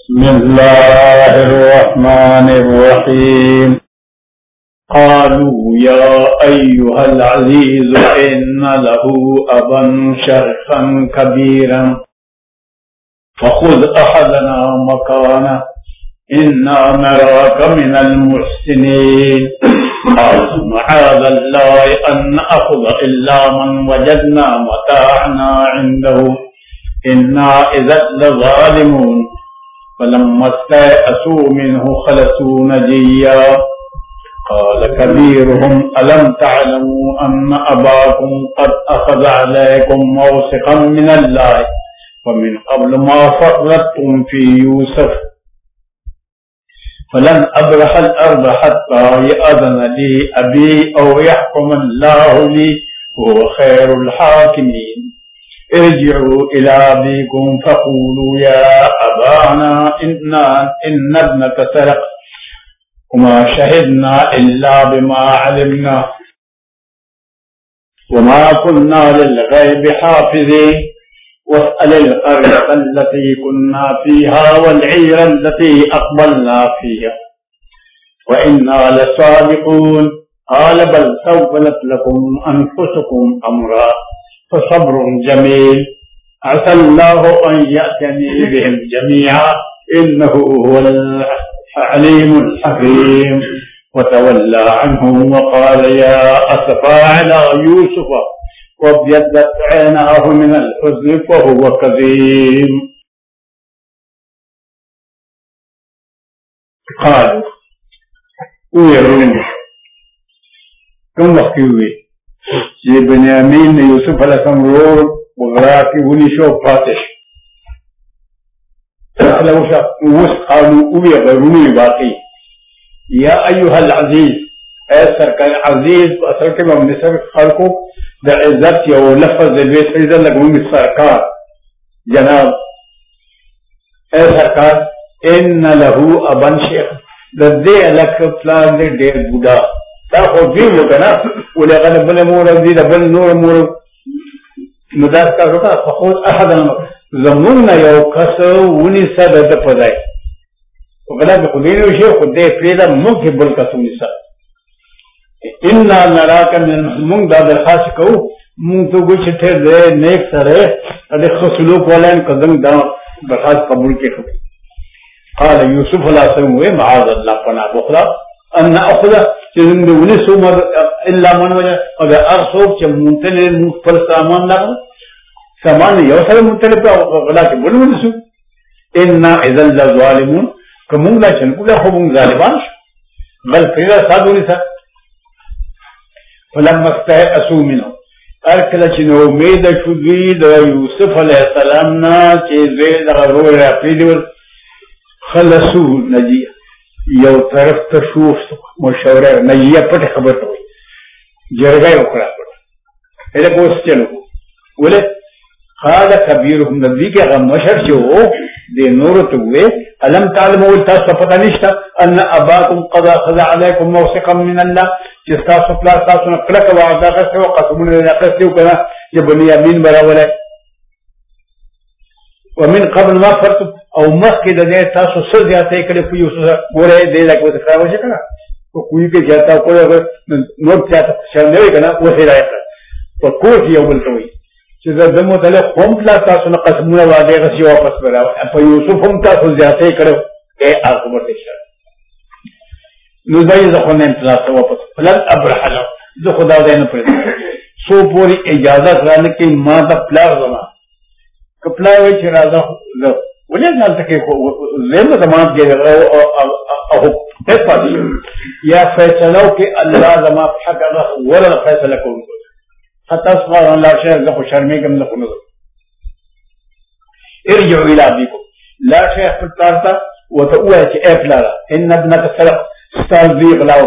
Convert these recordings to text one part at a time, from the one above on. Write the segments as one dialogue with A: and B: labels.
A: बिस्मिल्लाहिर्रहमानिर्रहीम। क़ालू या अय्युहल अज़ीज़ इन्ना लहू अबन शरख़न कबीरन फ़ख़ुज़ अहदना मकानह इन्ना नराक मिनल मुहसिनीन। क़ालू मआज़ल्लाहि अन नअख़ुज़ इल्ला मन वजदना मताअना इंदहु इन्ना इज़्ज़न लज़ालिमून। फलम्मा इस्तयअसू मिन्हु खलसू नजिय्या क़ाल कबीरुहुम अलम तअलमू अन्न अबाकुम क़द अख़ज़ अलैकुम मौसिक़न मिनल्लाहि वमिन क़ब्ल मा फ़ररतुम फ़ी यूसुफ़ फलन अब्रहल अर्ज़ हत्ता यअज़न ली अबी औ यहकुमल्लाहु ली वहुव ख़ैरुल हाकिमीन। इरजिऊ इला अबीकुम फ़क़ूलू या अबाना इन्ना इब्नक सरक़ वमा शहिदना इल्ला बिमा अलिमना वमा कुन्ना लिल-ग़ैबि हाफ़िज़ीन। वस्अलिल क़र्यत अल्लती कुन्ना फ़ीहा वल-ईर अल्लती अक़बलना फ़ीहा व इन्ना लसादिक़ून। क़ाल बल सव्वलत लकुम अन्फुसुकुम अम्रा फ़सब्रुन जमील असल्लाहु अन यअतियनी बिहिम जमीआ इन्नहु हुवल अलीमुल हकीम। वतवल्ला अन्हुम वक़ाल या असफ़ा अला यूसुफ़ वब्यद्दत ऐनाहु मिनल हुज़्न फ़हुव कज़ीम। क़ालू कम वक्त हुए ये बिन्यामीन ने यूसुफ अलैहिस्सलाम रोड वगैरह की उनिशो फातिश बाकी या अय्युहल अजीज ऐ सरकार अजीज असल के मबनी से खालको द इज्जत या लफ्ज़ बेइज्जत लगूंगी सरकार जनाब ऐ सरकार इन लहू अबन शेख दे अलग प्लान दे डेर बुढ़ा ताको भी होगा ना वो लगा बल मोर दी बल नूर मोर मुदास का होता फखुद अहदन ज़मून न यो कस उनी सद द पदाई तो गला के खुदी ने शेख खुद दे पेदा मुख बल का सुनी सा इन्ना नराका मिन मुंग दा दरखास्त को मुंग तो कुछ थे दे नेक सरे अदे खसलूक वाला कदम दा दरखास्त कबूल के खुद قال यूसुफ अलैहिस्सलाम वे माअज़ल्लाह पना बखला अन अख़ुज़ चंद उन्नीस उमर इल्ला मन वजह अगर अरसोब च मुतले मुफल सामान ला सामान योसल मुतले पे गला के बोल उन्नीस इन्ना इज़ल ज़ालिमून कमुंगला चनकुला खुमुंग ज़ालिमान गल फिरा सादुनी सा फलम्मा इस्तयअसू मिन्हु अरकला चिनो उम्मीद शुदी द यूसुफ अलैहिस्सलाम ना चीज़े द रोया पीदिवर खलसू नजिया यो तरफ तशूफ मुशवरा नजिया पट खबर तो जरगा उखड़ा पड़ा ऐसे कोस चलो बोले खाल कबीर नबी के मशर जो दे नूरत हुए अलम तालमू तास पता निश्ता अन्न अबाकुम क़द अख़ज़ अलैकुम मौसिक़न मिनल्लाह जिसका सुपला का सुन क्लक वादा करते हो कसमुन नक़से करा ये बिन्यामीन बराबर है वमिन क़ब्ल मा फ़रतुम और मस के दे तासो सर जाते करे कोई उस गोरे दे लगे तो खराब हो जाएगा तो कोई के जाता कोई अगर नोट जाता शर्म नहीं करना वो से रहेगा तो कोई ये बोलते हुई जो दमो तले होम क्लास तासो न कसमुना वादे का सी वापस करा अब यूसुफ हम तासो जाते करे ए आखबर दे शर नुज़ाई ज़खने इंतजार से वापस फलन अब्रहल जो खुदा देने पड़े सो पूरी इजाजत लाने की मां दा प्लार जमा कपला वे राजा उन्हें जानते कि ज़ेम ज़मान के या फैसलों के अल्लाह जमा हक वल फैसला को उनको हत्ता सुभान अल्लाह शेर ज़ शर्मी के मतलब उनको इरजू इला अबीकुम ला शेर फतारता वो तो हुआ है कि ए प्लारा इन इब्नक सरक़ स्ताज़ी गलाओ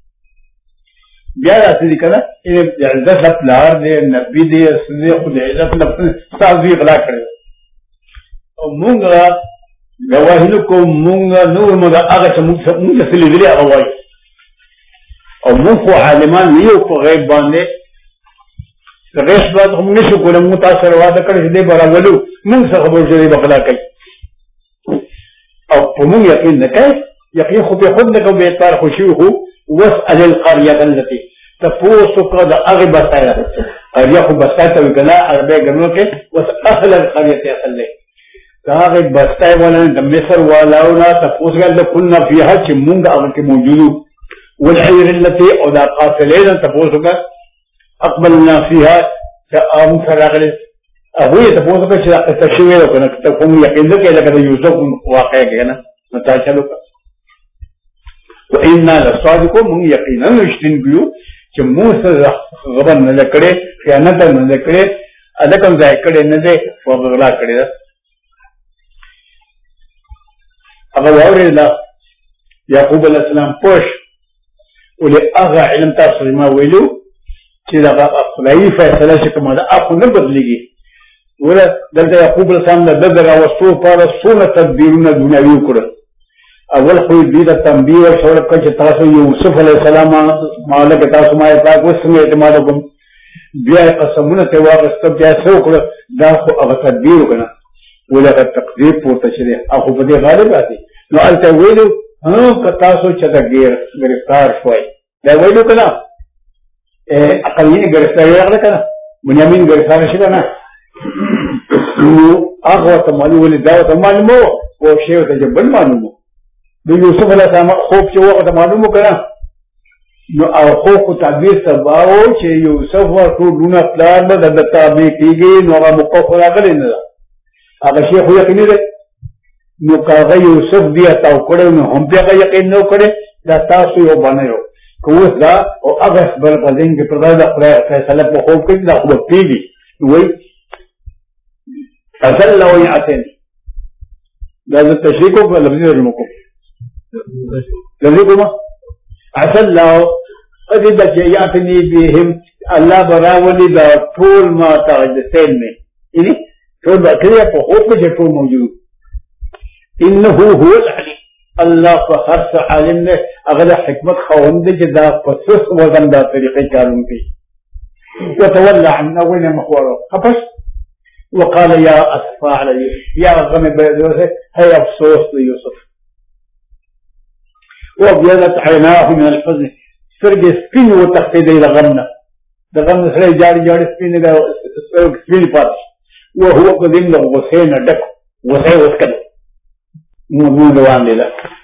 A: ब्याह आती दिखा ना इन्हें इज्जत प्लार दे नबी दे खुद इज्जत स्ताज़ी गला करे और मूंगा गवाहिल को मूंगा नूर मगा आगे से मूंग से लिखले अवाई और मुंह को आलिमान नहीं को गैब बांधे गैब बात हमने शो को मुतासर वादा कर दे बरावलू मुंग से खबर जो बकला कई او پمون یقین نکای یقین خو به خود نکو به اعتبار خوشی خو واسأل القرية التي تفوسك دا اغي بسائل قرية خو بسائل تاوی کنا عربی گرنو کے واسأل القرية اصلی دا اغي بسائل والا دا مصر والاونا تفوسك دا كلنا فيها چه مونگا اغي موجودو والعير التي او دا قافلين تفوسك اقبلنا فيها كآم فراغل اهوی تفوسك چه تشوی لو کنا تفهم یقین دو که لکتا یوسف واقع کنا نتاشا لو کنا وإنا لصادقون من يقينا نشتن بيو چې موسی غبن نه کړي خیانت نه کړي ادکم ځای کړي نه دي او غلا کړي هغه اورېدا یعقوب علیه السلام پوش ولې هغه علم تاسو ما ویلو چې دا خدای فیصله چې کومه ده اخو نه بدلېږي ولا دلته یعقوب علیه السلام د دغه وسو پر سونه تدبیرونه دنیوي کړل اول خو دې د تنبیه او شور کچ تاسو یوسف علی السلام مالک تاسو ما پاک وسمه اعتماد کوم بیا قسمونه ته واغست بیا څو کړه دا خو هغه تدبیر کنه ولغه تقدیر پورته شری اخو په دې غالب راځي نو الته ویلو ها که تاسو چې دا گرفتار شوي دا ویلو کنه اقلین گرفتار یې کنه بنیامین گرفتار شي کنه نو هغه ته معلومه دا ته معلومه او شی ته جبل معلومه د یوسف علیه السلام خوب چې وخت معلومه کړه نو او خوب کو تعبیر سباو چې یوسف ورته دونه پلان به د تابع کیږي نو هغه مقفل راغلی نه هغه شی خو یقیني ده نو کاغه یوسف بیا تاو کړو نو هم بیا یقین نو کړي دا تاسو یو باندې کوس دا او هغه بل پدین کې پردا د خدای فیصله په خوب کې دا خو پیږي وای اصل لو یعتن دا د تشریکو په لفظي ترجمه کو لذلك عسى الله قد يعتني بهم الله براولي دا طول ما تغجسين من يعني طول بأكريا فخوف جتول موجود إنه هو العليم الله فخرس عالمنا أغلى حكمة خوند جدا فصص وزن دا طريقي كانوا فيه وتولى عنا وين مخواره خفش وقال يا أسفى على يوسف يا غمي بيوسف هيا أفسوس ليوسف وابيضت عيناه من الحزن سرج سپین وتختید الى غمنا د غم سره جاړي سپین د سپین پاتې وهو قدم له غسین ډک وسه وسکل مضمون روان دی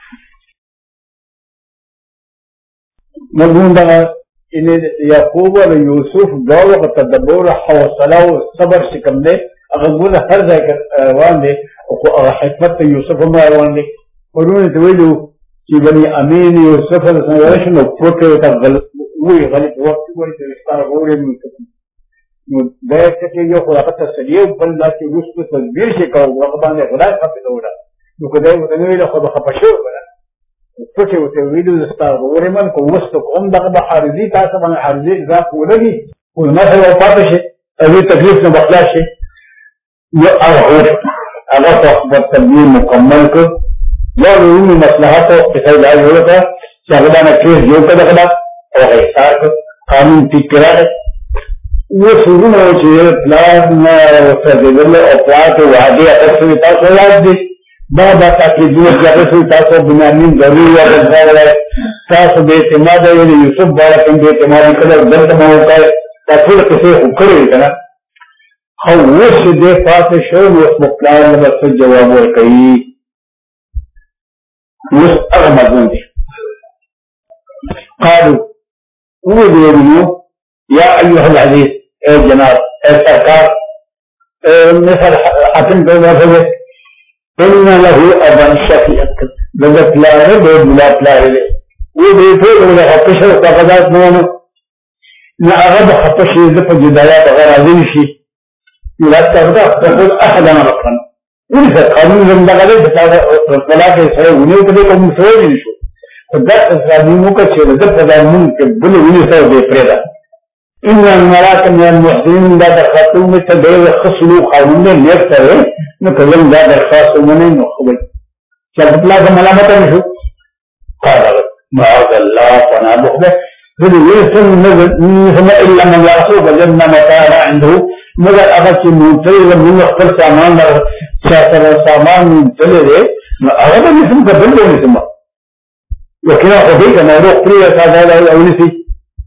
A: مضمون دا ان یعقوب او یوسف دغه په تدبر حوصله او صبر شکم دی هغه ګوره هر ځای روان دی او حکمت یوسف هم روان دی ورونه ته ویلو چې بني امین یوسف علیه السلام نو پروت ته غلط وخت ورته ستاره وره نو دا چې یو خدای ته سلیو بل لا چې رسو تدبیر شي کوو هغه باندې خدای په دوره نو خدای وته ویل خو په پښو وره پروت ته ویلو ستاره وره من کو وسط کوم دغه حارزي تاسو باندې حارزي ځا ولګي او ما هو پاتې شي او تکلیف نه بخلاص شي یو هغه په تدبیر مکمل کو یا رومی مصلحات و قصہ علاج ہوتا شاہدانہ کیس جو کا دخلا اور احسار قانون ٹھیک کرا ہے وہ سرون ہو چاہیے پلان سردل اور پلان کے وعدے اثر تاثر یاد دی بابا تاکہ دوست جاتے سے تاثر بنیامین ضروری یا رضا ہے تاثر بے اعتماد ہے یوسف بارا کم بے اعتماد قدر درد میں ہوتا ہے تاثر کسے اکڑے ہوتا نا خوش دے فاتح شو اس مقلان لبس جواب ورکئی وس هغه مضمون دي قالوا ويقولوا يا ايها العزيز اے جناب اے سرکار مثل حاتم بن ابي ان له ابا شفيع بدت لا بلا لا وبيقول له حطش فقدات نو لا غضب حطش ذف جدايات غير عظيم شيء لا تقول احدا رقم ولذا قانون زندگی بتاعه طلاق سره ونیو ته کوم څه ویل شو دا اسلامي مو کچې د قانون کې بل ونی سره دی پرېدا ان المراك من المحسنين دا خاتون ته د خصلو قانون نه لرته نو کله دا درخواست ومنه نو خو چې خپل د ملامت نشو قال معاذ الله وانا بخله ذي يسن نزل الا من يعصوا وجدنا متاع عنده مگر هغه چې موټر له موږ خپل سامان شاته سامان تللی هذا الاسم قبل له اسم وكنا قضيت أنا روح فريا هذا أول شيء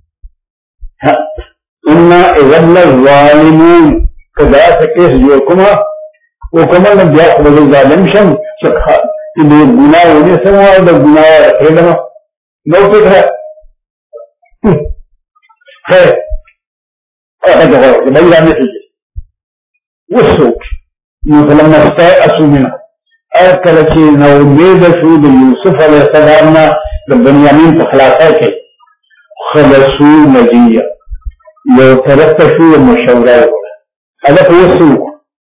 A: إنا إذا الظالمون كذا تكيس جوكما وكما لم يأخذ الظالم شم شكها إذا الجناء ونسمى هذا الجناء رحيلنا لو فكرة خير هذا غير بيلا نتيجة والسوق لما استيأسوا منه أكل شيء نوميد شود يوسف عليه السلام بنيامين تخلاصاته خلصوا نجية لو تركتوا المشورة هذا هو السوق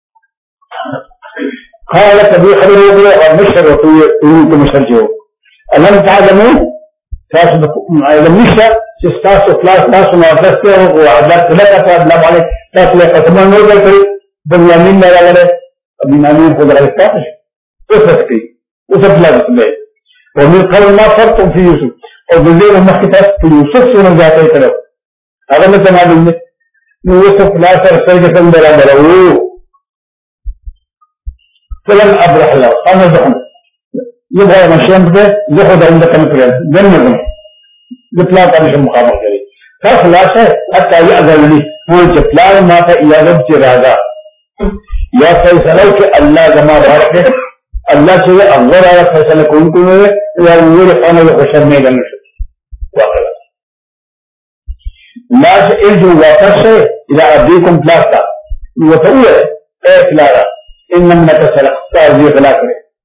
A: قال كبير خبره مشر وطيوك مشرجه ألم تعلموا لم يشتى تستاسوا ثلاث ناس وعدسته وعدات ثلاثة أدلام عليه ثلاثة قسمان نوزل بنيامين لا يغلق بنيامين خذ عليه الثالث وسكتي وسبلا بسبلا ومن قبل ما فرطم في يوسف وبالليل هم كتاب في يوسف سنة ذاتي تلو هذا مثل ما بلني يوسف لا سرسل جسم برا فلن أبرح له أنا دخل يبغى مشيان بده يأخذ عندك المكان جنبه يطلع طريق المقابل كذي فخلاصة حتى يأذن لي هو جفلان ما تأيّد جرادا يا فيصلك الله جمال هرك الله شيء أغفر على فيصل كون كونه يا نور أنا بخشم ميدان وخلاص لا شيء جو واپس إلى أبيكم بلاتا وتقول كلارا إنما تسلق تازي خلاصه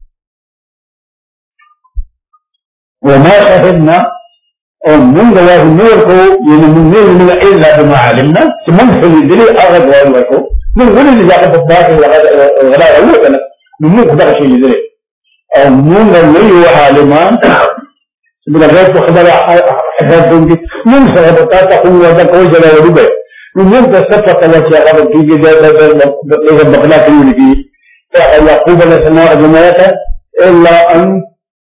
A: وما شهدنا ومن جواه النور كو ينمنيه من إلا بما علمنا ثم في الدليل أغد وأنوكو من قول اللي جاء بالضاك الغلاء أولوكنا من مو خبر شيء الدليل أو من غلي وعالمان من غير خبر حفظهم دي من سهبطات تقوم وذلك وجل وربه من تستفق الأشياء قبل كي جاء بغلاك يولي يعقوب لسماء جماعته إلا أن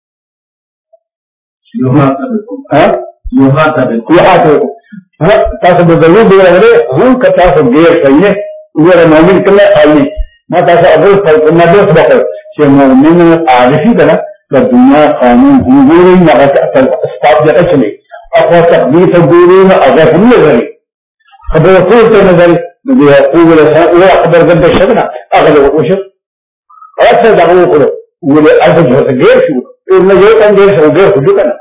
A: يحاتبكم تاسو بدلو بغيره هم كتاسو غير سيئ غير مؤمن كله آلي ما تاسو أبو فرق ما دوس بقر شيء مؤمن عارفي كنا الدنيا قانون هنقولي ما استاب جاكشني أخوة تقديس الدورين أغفني ذلك خبر طول تنظري يعقوب لسماء وأخبر قد الشبنا أغلب وشب أكثر دعوه كله ولا أفضل غير شو إنه يوم غير شو غير شو كنا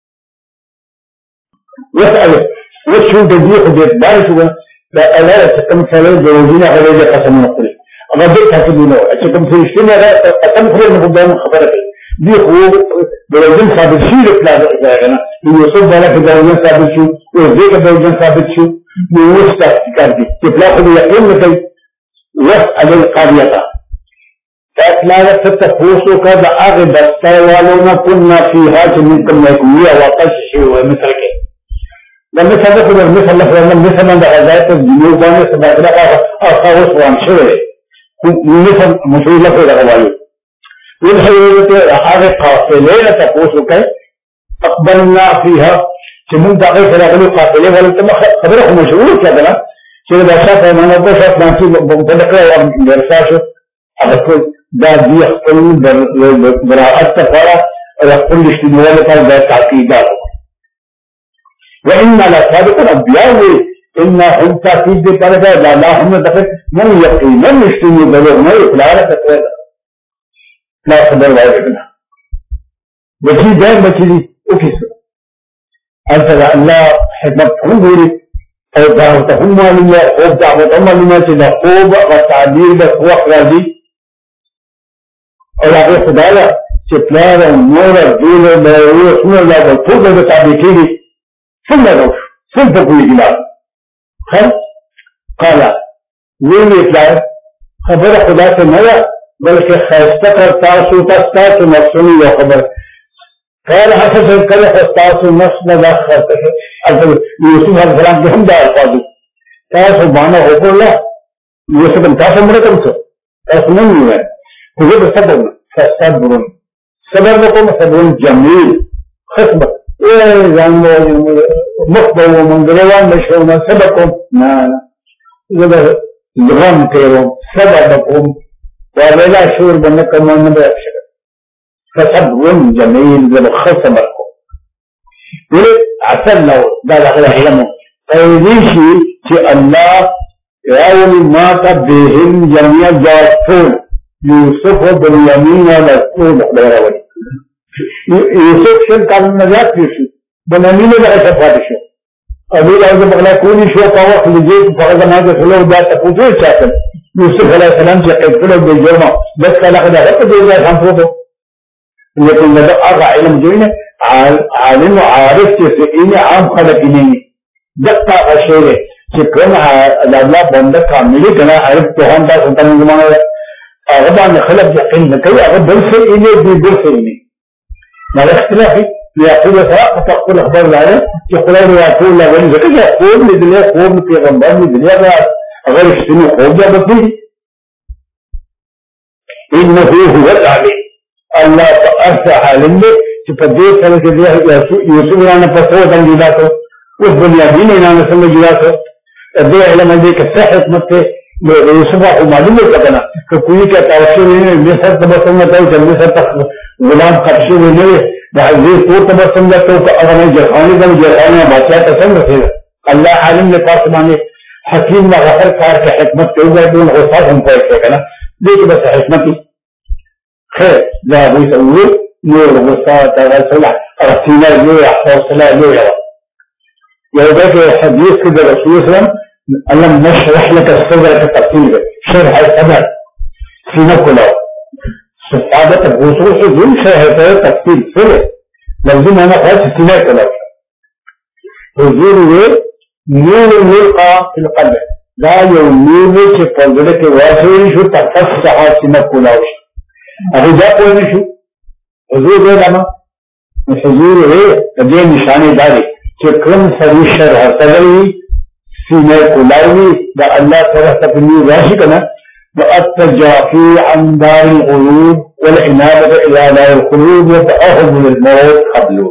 A: يسأل وشو تجيه خديت دارسه لا ألا تكمل كلام جوزينا عليه قسم نقول أقدر تحسبونه أشكم في السنة قسم كل من قدام خبرك دي هو بلوزين ثابت شيء لا إذا يوسف ولا في بلوزين ثابت شو وزيك بلوزين ثابت شو يوسف كاردي تبلا خد يقين مثل يسأل القرية فأتلاقى تتفوسوا كذا أغد استوالونا كنا فيها جميعكم يكوية وقشي ومثل كده لما تذكر المثل لما مثل من غزات الجنوبان سبعنا أخاوص وانشوه مثل مشهور لك الغوالي والحيوة هذه قافلين تفوسوا كي أقبلنا فيها سمون دقيق لغلو قافلين ولكن خبرك مشهور كذا شيء بشاف ما نقول شاف ناسي بنتقل وبرساشه أقول دا دي أقول براءة تفارة وأقول اشتنوالي قال دا تعقيدات وإن لا صادق الأنبياء إن هم تأكيد بطريقة لا هم دخل من يقينا يشتني بلغنا إخلال تقوى لا خبر واجبنا بشي دائم بشي أكسر أنت الله حكمتهم بوري أو دعوتهم مالية أو دعوتهم مالية سيدا خوب والتعبير بخوة خلالي اور آگے خدا لا چپلار نور دول بلوی سنو اللہ بلطوب بتعبی کیلی ثم روش ثم تقوی جلال خل قالا ویلی اطلاع خبر خدا سے نیا بلکہ خیستکر تاسو تستاسو نفسونی یا خبر قال حسن کل خستاسو نفس ندا خستکر یوسف علیہ السلام کی ہم دا الفاظو تاسو بانا حکر اللہ یوسف تاسو مرکم سو تاسو نہیں ہوئے هو بالصبر فالصبر صبر لكم صبر جميل خصبة يعني مخبر ومن دروان مشهورنا سبكم لا لغم كيرون سببكم ولا شعور بأنكم من نبي أبشر فصبر جميل زي خصم لكم يقول عسل لو قال علمه فيديشي في الله يقول ما تبهم جميع جاءتون يوسف بنيامين لكون بغيره يوسف شن كان نجات يوسف بنيامين لغاية فادشو أبي لو بغلا كوني شو طاوق لجيت فقد ما جسلوا ذات تفوتوا شاكل يوسف عليه السلام جاء بالجوما بس كان هذا وقت جاء هم فوتو लेकिन जब आगा इल्म जो है आलिम आरिफ के से इन्हें आम खलक इन्हें दक्का अशेरे कि कौन अल्लाह बंदा कामिली कना आरिफ तो हम बात होता नहीं जमाना है अगबा ने खलक यकीन न कई अगर दिल से इन्हें भी दिल से इन्हें मगर इख्तिलाफी يقول سواء تقول أخبار العالم يقول يقول لا غير ذلك يقول لدنيا قوم في غنبان لدنيا غير السنة قوم جاء بطيه إنه هو العليم الله أرسى عالم تفضيل سنة كذلك يوسف لنا فصوة جلاته والبنيامين لنا سنة جلاته الدعاء إلى مجيك الساحة مكة يوسف ومعلومة لنا كوي كتاوشي مصر تبصمنا تاوشي مصر غلام خبشي ونوي بعزيز طور تبصمنا توقع أغنى جرخاني دم جرخاني باتيات تسمى فيه الله عالم لقاس معني حكيم وغفر كار كحكمت كوي دون غصار هم فايك لنا ليك بس حكمتي خير لا أبو يسوي نور غصات رسولة رسينا يويا حوصلا يويا يوجد حديث كده رسول الله ألم نشرح لك الصدر كتفصيل شرح الصدر سينا كله صحابة الرسول يقول شرح تفصيل سر لازم أنا خلاص سينا كله حضور نور يلقى في القلب لا يوم نور في قلبك واسع شو تفصح سينا كله अभी जा कोई नहीं शू हजूर है लमा हजूर है अजय निशानेदारी कि क्रम सरीशर हसली सीने कुलावी द अल्लाह तआला तकनी राशि कना व अतजाफी عن دار الغيوب والعنابة إلى دار الخلود وتأهب للموت قبله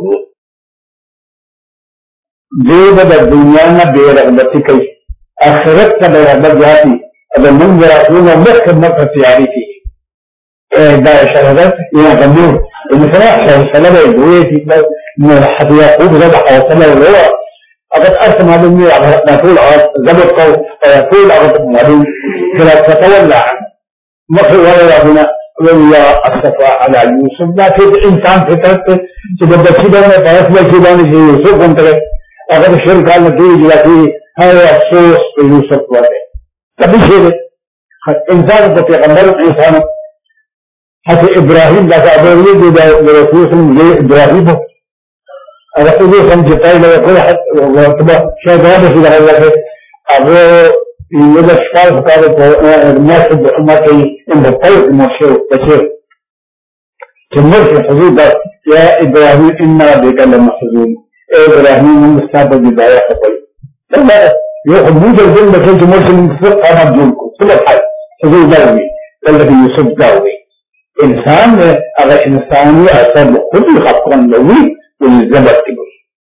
A: جيب الدنيا برغبتي كي آخرت برغبت ذاتي هذا منظر أكون مخ مكة سيارتي دا شهادات يا جميل المثال سلامة الدوية من حد يقود ذبح وصلى وهو أقد أرسم هذا المير على نقول ذبح قول فيقول أقد معلوم فلا تتولى مصر ولا يابنا ولا الصفاء على يوسف لا في إنسان في طرف تبدأ كيبانا فيصبح كيبانا في يوسف وانت أقد الشركة التي جلاتي هذا أفسوس في يوسف وانت تبي شيء إنسان بتغمر إنسان حتى إبراهيم لا تعبرني برسول الله إبراهيم رسول الله كان جتاي له كل حد وتبع شهادة في الله أبو يوجد أشكال فقالوا الناس بحماتي إن بطيء المشير بشير تمر في الحدود يا إبراهيم إنا بك لمحزون إبراهيم من مستعد بداية خطي لما يأخذ موجة الجنة كي تمر في المستقى أنا بجولكم كل الحال حدود داوي الذي يصب داوي إنسان أغا إنساني أصاب كل خطرا لوي والزبط كبير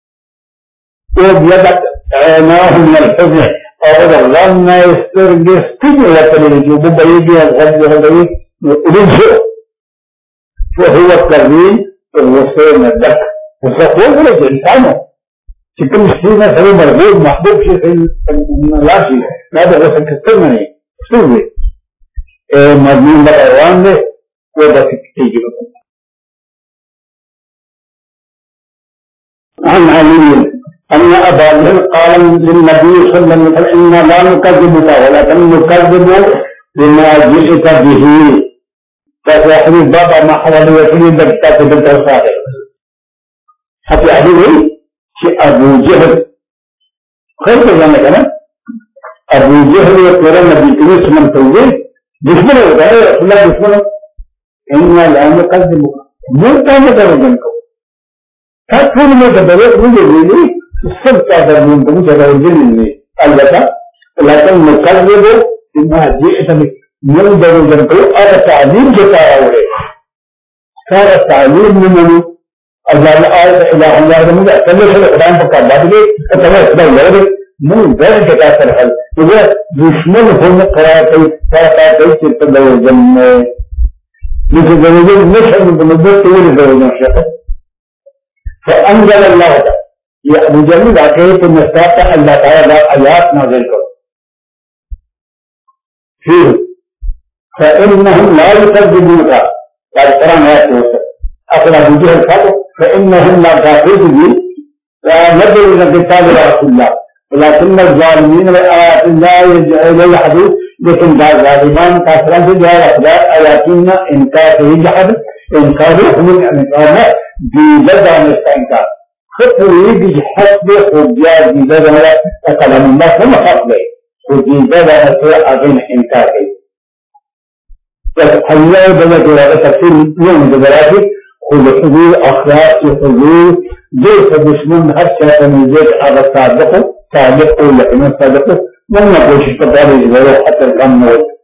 A: وبيدك عيناه من الحزن أو ظلنا يسترقص تجرة للجوب بيجي الغد غدوي ورجع وهو التغيير الوصول من الدك وصفوه لك إنسانه شكل مشتينا سوي مرغوب محبوب شيء في النلاشي هذا غسل كثيرمني سوي مضمون بأروان له وبس تيجي عن علي أن أبا جهل قال للنبي صلى الله عليه وسلم إنا لا نكذبك ولكن نكذب بما جئت به فصاحب بابا ما حول وكيل دكتات بالتوسعة حتى عليه شيء أبو جهل خير جانا كنا أبو جهل يقول النبي كريم من توجيه دشمن होता है अल्लाह दुश्मन إنا لا نكذبك ملتا مدرجنك تكون مدرجة مجرد السبت هذا من مدرجين البتة لكن نكذب بما جئت به مدرجنك هذا تعليم جتاعه صار التعليم منه الله آية إلى الله من أتلف القرآن فقط بعده أتلف بعده من ذلك كأثر هل إذا دشمن هم قرأت تلو الجنة متزوجين مش متزوجين شيخ. فأنزل الله تعالى يا أبو جميل عقيدة المستقبل الله تعالى آيات نازل كر فيه فإنهم لا يكذبونك القرآن آيات أقرأ بوجه الفضل فإنهم لا كافرون ندعو إلى كتاب رسول الله ولكن الظالمين بآيات الله يجحدون लेकिन ظالمان काफिरों से जो अखबार आयातीन इनकार यजहद इनकार इनकार है दीदा का इनकार खुद بحسب حجة दीदा वाला कलाम अल्लाह से मखफ है तो दीदा वाला से आगे इनकार है बस अल्लाह बना के वाला तफसील ये मुदराती खुद हुजूर अखलाक के हुजूर जो दुश्मन हर शय में जे अब सादिक और लेकिन सादिक من ما قلتش تبالي إذا حتى الأمر